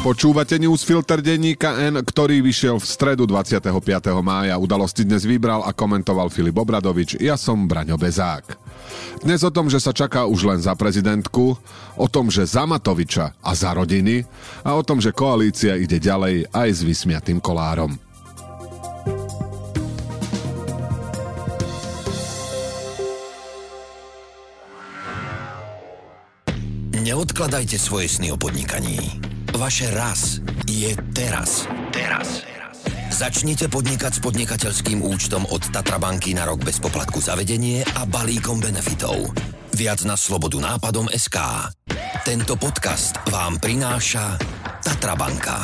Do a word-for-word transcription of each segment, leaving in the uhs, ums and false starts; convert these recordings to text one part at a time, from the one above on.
Počúvate newsfilter denníka N, ktorý vyšiel v stredu dvadsiateho piateho mája. Udalosti dnes vybral a komentoval Filip Obradovič. Ja som Braňo Bezák. Dnes o tom, že sa čaká už len za prezidentku, o tom, že za Matoviča a za rodiny a o tom, že koalícia ide ďalej aj s vysmiatým Kollárom. Neodkladajte svoje sny o podnikaní. Vaše raz je teraz. Teraz. Začnite podnikať s podnikateľským účtom od Tatra banky na rok bez poplatku za vedenie a balíkom benefitov. Viac na slobodu nápadom bodka es ká. Tento podcast vám prináša Tatra banka.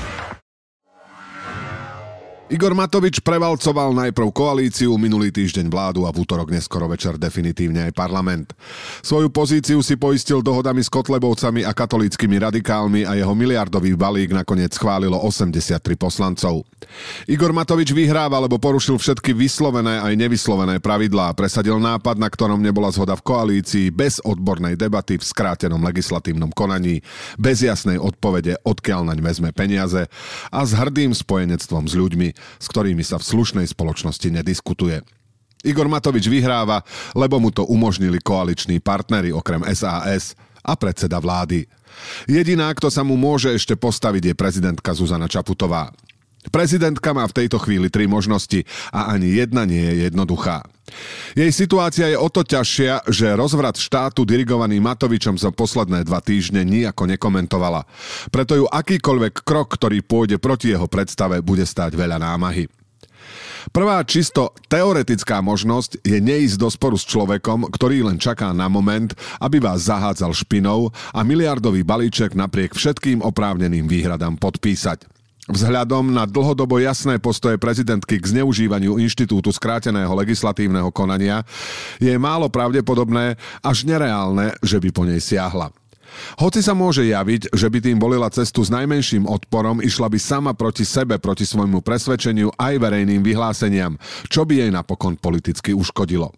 Igor Matovič prevalcoval najprv koalíciu, minulý týždeň vládu a v útorok neskoro večer definitívne aj parlament. Svoju pozíciu si poistil dohodami s Kotlebovcami a katolíckymi radikálmi a jeho miliardový balík nakoniec schválilo osemdesiattri poslancov. Igor Matovič vyhráva, lebo porušil všetky vyslovené aj nevyslovené pravidlá. Presadil nápad, na ktorom nebola zhoda v koalícii, bez odbornej debaty v skrátenom legislatívnom konaní, bez jasnej odpovede, odkiaľ naň vezme peniaze a s hrdým spojenectvom s ľuďmi, s ktorými sa v slušnej spoločnosti nediskutuje. Igor Matovič vyhráva, lebo mu to umožnili koaliční partneri okrem es a es a predseda vlády. Jediná, kto sa mu môže ešte postaviť, je prezidentka Zuzana Čaputová. Prezidentka má v tejto chvíli tri možnosti a ani jedna nie je jednoduchá. Jej situácia je o to ťažšia, že rozvrat štátu dirigovaný Matovičom za posledné dva týždne nijako nekomentovala. Preto ju akýkoľvek krok, ktorý pôjde proti jeho predstave, bude stáť veľa námahy. Prvá čisto teoretická možnosť je neísť do sporu s človekom, ktorý len čaká na moment, aby vás zahádzal špinou a miliardový balíček napriek všetkým oprávneným výhradám podpísať. Vzhľadom na dlhodobo jasné postoje prezidentky k zneužívaniu inštitútu skráteného legislatívneho konania je málo pravdepodobné až nereálne, že by po nej siahla. Hoci sa môže javiť, že by tým volila cestu s najmenším odporom, išla by sama proti sebe, proti svojmu presvedčeniu aj verejným vyhláseniam, čo by jej napokon politicky uškodilo.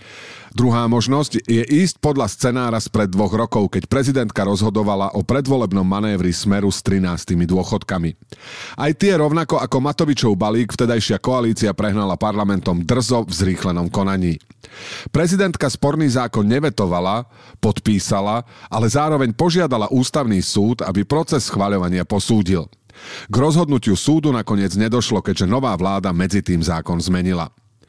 Druhá možnosť je ísť podľa scenára spred dvoch rokov, keď prezidentka rozhodovala o predvolebnom manévri Smeru s trinástymi dôchodkami. Aj tie rovnako ako Matovičov balík vtedajšia koalícia prehnala parlamentom drzo v zrýchlenom konaní. Prezidentka sporný zákon nevetovala, podpísala, ale zároveň požiadala ústavný súd, aby proces schvaľovania posúdil. K rozhodnutiu súdu nakoniec nedošlo, keďže nová vláda medzi tým zákon zmenila.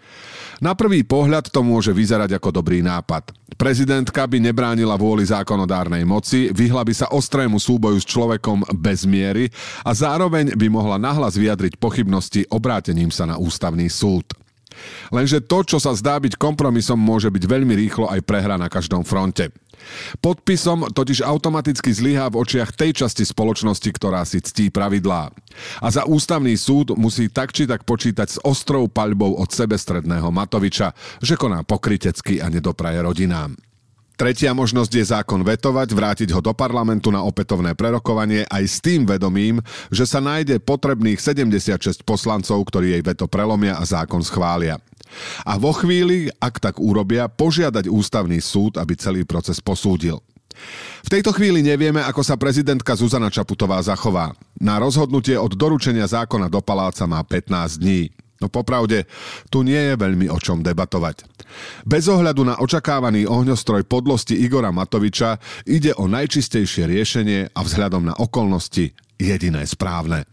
Na prvý pohľad to môže vyzerať ako dobrý nápad. Prezidentka by nebránila vôli zákonodárnej moci, vyhla by sa ostrému súboju s človekom bez miery a zároveň by mohla nahlas vyjadriť pochybnosti obrátením sa na ústavný súd. Lenže to, čo sa zdá byť kompromisom, môže byť veľmi rýchlo aj prehra na každom fronte. Podpisom totiž automaticky zlyhá v očiach tej časti spoločnosti, ktorá si ctí pravidlá. A za ústavný súd musí tak či tak počítať s ostrou paľbou od sebestredného Matoviča, že koná pokrytecky a nedopraje rodinám. Tretia možnosť je zákon vetovať, vrátiť ho do parlamentu na opätovné prerokovanie aj s tým vedomím, že sa nájde potrebných sedemdesiatšesť poslancov, ktorí jej veto prelomia a zákon schvália. A vo chvíli, ak tak urobia, požiadať ústavný súd, aby celý proces posúdil. V tejto chvíli nevieme, ako sa prezidentka Zuzana Čaputová zachová. Na rozhodnutie od doručenia zákona do paláca má pätnásť dní. No popravde, tu nie je veľmi o čom debatovať. Bez ohľadu na očakávaný ohňostroj podlosti Igora Matoviča ide o najčistejšie riešenie a vzhľadom na okolnosti jediné správne.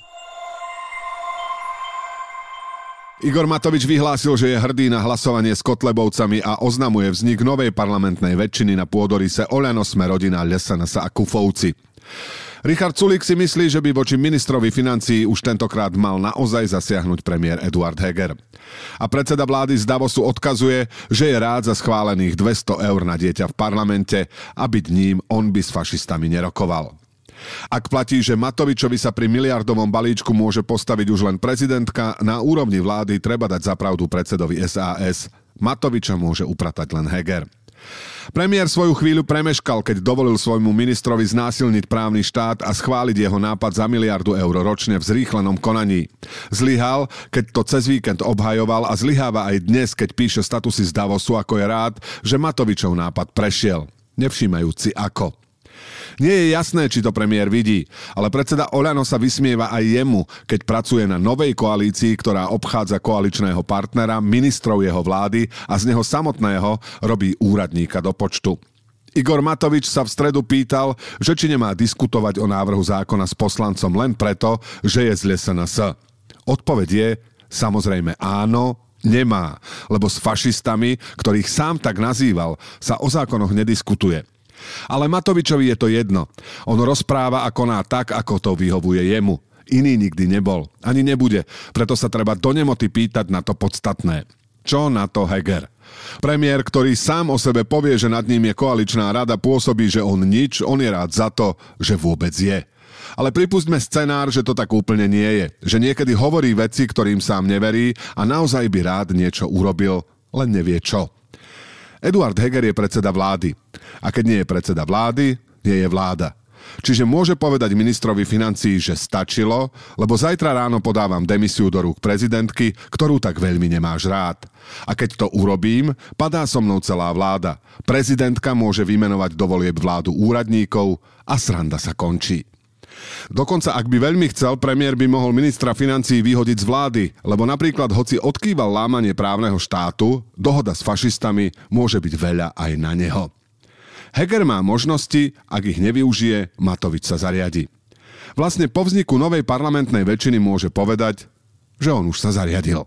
Igor Matovič vyhlásil, že je hrdý na hlasovanie s Kotlebovcami a oznamuje vznik novej parlamentnej väčšiny na pôdoryse Oľano, Sme rodina, es en es a Kufovci. Richard Sulík si myslí, že by voči ministrovi financií už tentokrát mal naozaj zasiahnuť premiér Eduard Heger. A predseda vlády z Davosu odkazuje, že je rád za schválených dvesto eur na dieťa v parlamente a byť ním on by s fašistami nerokoval. Ak platí, že Matovičovi sa pri miliardovom balíčku môže postaviť už len prezidentka, na úrovni vlády treba dať za pravdu predsedovi es a es. Matoviča môže upratať len Heger. Premiér svoju chvíľu premeškal, keď dovolil svojmu ministrovi znásilniť právny štát a schváliť jeho nápad za miliardu eur ročne v zrýchlenom konaní. Zlyhal, keď to cez víkend obhajoval a zlyháva aj dnes, keď píše statusy z Davosu, ako je rád, že Matovičov nápad prešiel. Nevšímajúci ako. Nie je jasné, či to premiér vidí, ale predseda Oľano sa vysmieva aj jemu, keď pracuje na novej koalícii, ktorá obchádza koaličného partnera, ministrov jeho vlády a z neho samotného robí úradníka do počtu. Igor Matovič sa v stredu pýtal, že či nemá diskutovať o návrhu zákona s poslancom len preto, že je z es en es. Odpoveď je samozrejme áno, nemá, lebo s fašistami, ktorých sám tak nazýval, sa o zákonoch nediskutuje. Ale Matovičovi je to jedno. On rozpráva a koná tak, ako to vyhovuje jemu. Iný nikdy nebol. Ani nebude. Preto sa treba do nemoty pýtať na to podstatné. Čo na to Heger? Premiér, ktorý sám o sebe povie, že nad ním je koaličná rada, pôsobí, že on nič, on je rád za to, že vôbec je. Ale pripustme scenár, že to tak úplne nie je. Že niekedy hovorí veci, ktorým sám neverí a naozaj by rád niečo urobil, len nevie čo. Eduard Heger je predseda vlády. A keď nie je predseda vlády, nie je vláda. Čiže môže povedať ministrovi financií, že stačilo, lebo zajtra ráno podávam demisiu do rúk prezidentky, ktorú tak veľmi nemáš rád. A keď to urobím, padá so mnou celá vláda. Prezidentka môže vymenovať do volieb vládu úradníkov a sranda sa končí. Dokonca, ak by veľmi chcel, premiér by mohol ministra financií vyhodiť z vlády, lebo napríklad hoci odkýval lámanie právneho štátu, dohoda s fašistami môže byť veľa aj na neho. Heger má možnosti, ak ich nevyužije, Matovič sa zariadi. Vlastne po vzniku novej parlamentnej väčšiny môže povedať, že on už sa zariadil.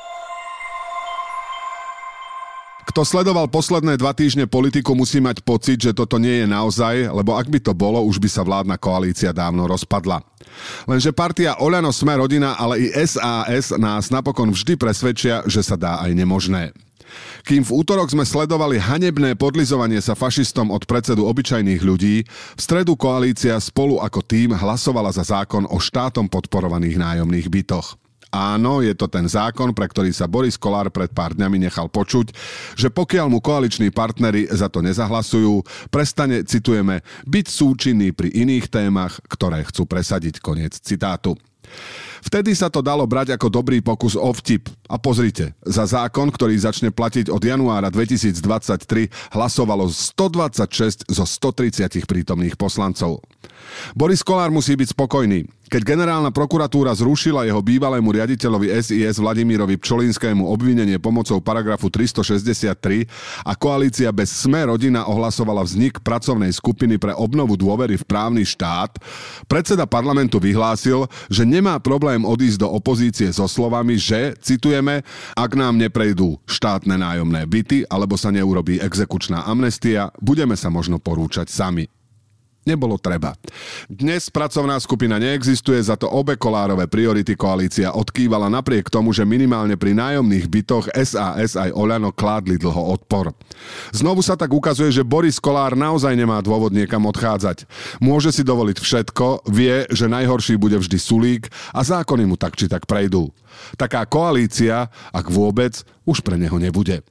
Kto sledoval posledné dva týždne politiku, musí mať pocit, že toto nie je naozaj, lebo ak by to bolo, už by sa vládna koalícia dávno rozpadla. Lenže partia Oľano, Sme rodina, ale i es a es nás napokon vždy presvedčia, že sa dá aj nemožné. Kým v útorok sme sledovali hanebné podlizovanie sa fašistom od predsedu obyčajných ľudí, v stredu koalícia Spolu ako tím hlasovala za zákon o štátom podporovaných nájomných bytoch. Áno, je to ten zákon, pre ktorý sa Boris Kollár pred pár dňami nechal počuť, že pokiaľ mu koaliční partneri za to nezahlasujú, prestane, citujeme, byť súčinný pri iných témach, ktoré chcú presadiť. Koniec citátu. Vtedy sa to dalo brať ako dobrý pokus o vtip. A pozrite, za zákon, ktorý začne platiť od januára dvetisícdvadsaťtri, hlasovalo stodvadsaťšesť zo stotridsať prítomných poslancov. Boris Kollár musí byť spokojný. Keď generálna prokuratúra zrušila jeho bývalému riaditeľovi es í es Vladimírovi Pčolinskému obvinenie pomocou paragrafu tristošesťdesiattri a koalícia bez Sme rodina ohlasovala vznik pracovnej skupiny pre obnovu dôvery v právny štát, predseda parlamentu vyhlásil, že nemá problém odísť do opozície so slovami, že, citujeme, ak nám neprejdú štátne nájomné byty alebo sa neurobí exekučná amnestia, budeme sa možno porúčať sami. Nebolo treba. Dnes pracovná skupina neexistuje, za to obe Kollárove priority koalícia odkývala napriek tomu, že minimálne pri nájomných bytoch es a es aj Oľano kládli dlho odpor. Znovu sa tak ukazuje, že Boris Kollár naozaj nemá dôvod niekam odchádzať. Môže si dovoliť všetko, vie, že najhorší bude vždy Sulík a zákony mu tak či tak prejdú. Taká koalícia, ak vôbec, už pre neho nebude.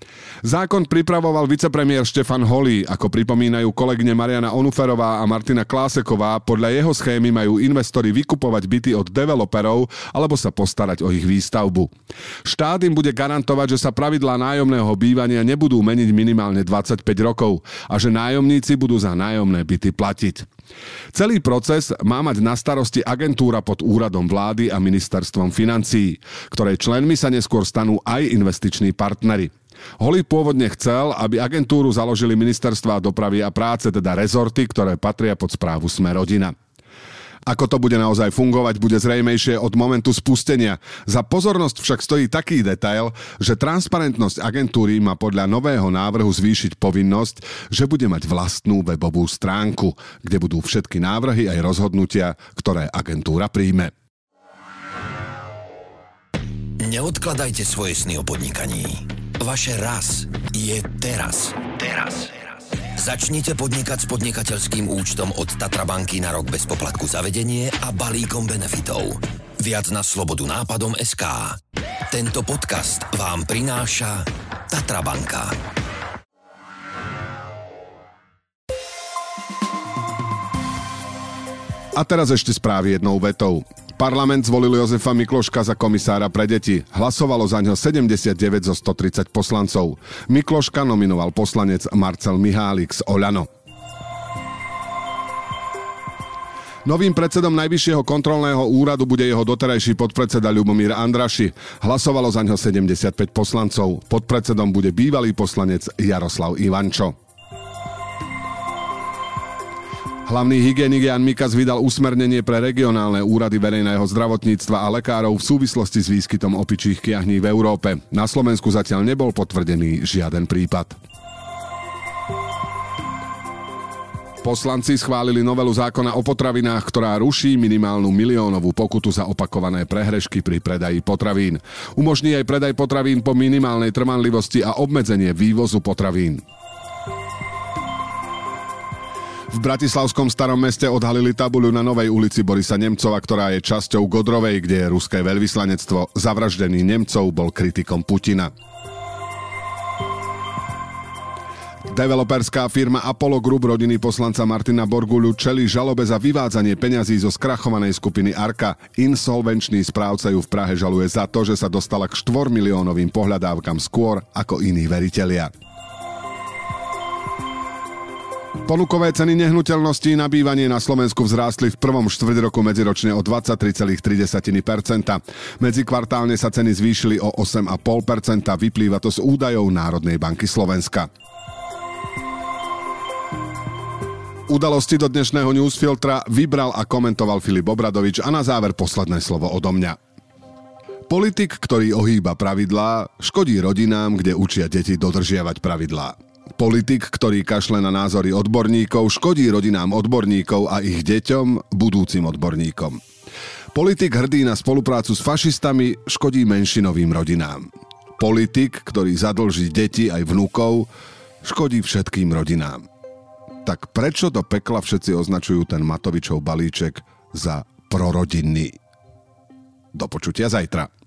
Zákon pripravoval vicepremiér Štefan Holý, ako pripomínajú kolegyne Mariana Onuferová a Martina Kláseková. Podľa jeho schémy majú investori vykupovať byty od developerov alebo sa postarať o ich výstavbu. Štát im bude garantovať, že sa pravidlá nájomného bývania nebudú meniť minimálne dvadsaťpäť rokov a že nájomníci budú za nájomné byty platiť. Celý proces má mať na starosti agentúra pod úradom vlády a ministerstvom financií, ktorej členmi sa neskôr stanú aj investiční partneri. Holý pôvodne chcel, aby agentúru založili ministerstvá dopravy a práce, teda rezorty, ktoré patria pod správu Sme rodina. Ako to bude naozaj fungovať, bude zrejmejšie od momentu spustenia. Za pozornosť však stojí taký detail, že transparentnosť agentúry má podľa nového návrhu zvýšiť povinnosť, že bude mať vlastnú webovú stránku, kde budú všetky návrhy aj rozhodnutia, ktoré agentúra príjme. Neodkladajte svoje sny o podnikaní. Vaše raz je teraz. Teraz. Začnite podnikať s podnikateľským účtom od Tatra banky na rok bez poplatku za vedenie a balíkom benefitov. Viac na slobodu nápadom bodka es ká. Tento podcast vám prináša Tatra banka. A teraz ešte správy jednou vetou. Parlament zvolil Jozefa Mikloška za komisára pre deti. Hlasovalo za ňo sedemdesiatdeväť zo stotridsať poslancov. Mikloška nominoval poslanec Marcel Mihálik z Oľano. Novým predsedom Najvyššieho kontrolného úradu bude jeho doterajší podpredseda Ľubomír Andraši. Hlasovalo za ňo sedemdesiatpäť poslancov. Podpredsedom bude bývalý poslanec Jaroslav Ivančo. Hlavný hygienik Jan Mikas vydal usmernenie pre regionálne úrady verejného zdravotníctva a lekárov v súvislosti s výskytom opičích kiahní v Európe. Na Slovensku zatiaľ nebol potvrdený žiaden prípad. Poslanci schválili novelu zákona o potravinách, ktorá ruší minimálnu miliónovú pokutu za opakované prehrešky pri predaji potravín. Umožní aj predaj potravín po minimálnej trvanlivosti a obmedzenie vývozu potravín. V bratislavskom Starom meste odhalili tabuľu na Novej ulici Borisa Nemcova, ktorá je časťou Godrovej, kde je ruské veľvyslanectvo. Zavraždený Nemcov bol kritikom Putina. Developerská firma Apollo Group rodiny poslanca Martina Borguľu čelí žalobe za vyvádzanie peňazí zo skrachovanej skupiny Arka. Insolvenčný správca ju v Prahe žaluje za to, že sa dostala k štvormiliónovým pohľadávkam skôr ako iní veritelia. Ponukové ceny nehnuteľností na bývanie na Slovensku vzrástli v prvom štvrťroku medziročne o dvadsaťtri celá tri percenta. Medzikvartálne sa ceny zvýšili o osem celá päť percenta, vyplýva to z údajov Národnej banky Slovenska. Udalosti do dnešného newsfiltra vybral a komentoval Filip Obradovič a na záver posledné slovo odo mňa. Politik, ktorý ohýba pravidlá, škodí rodinám, kde učia deti dodržiavať pravidlá. Politik, ktorý kašle na názory odborníkov, škodí rodinám odborníkov a ich deťom, budúcim odborníkom. Politik hrdý na spoluprácu s fašistami škodí menšinovým rodinám. Politik, ktorý zadlží deti aj vnukov, škodí všetkým rodinám. Tak prečo do pekla všetci označujú ten Matovičov balíček za prorodinný? Do počutia zajtra.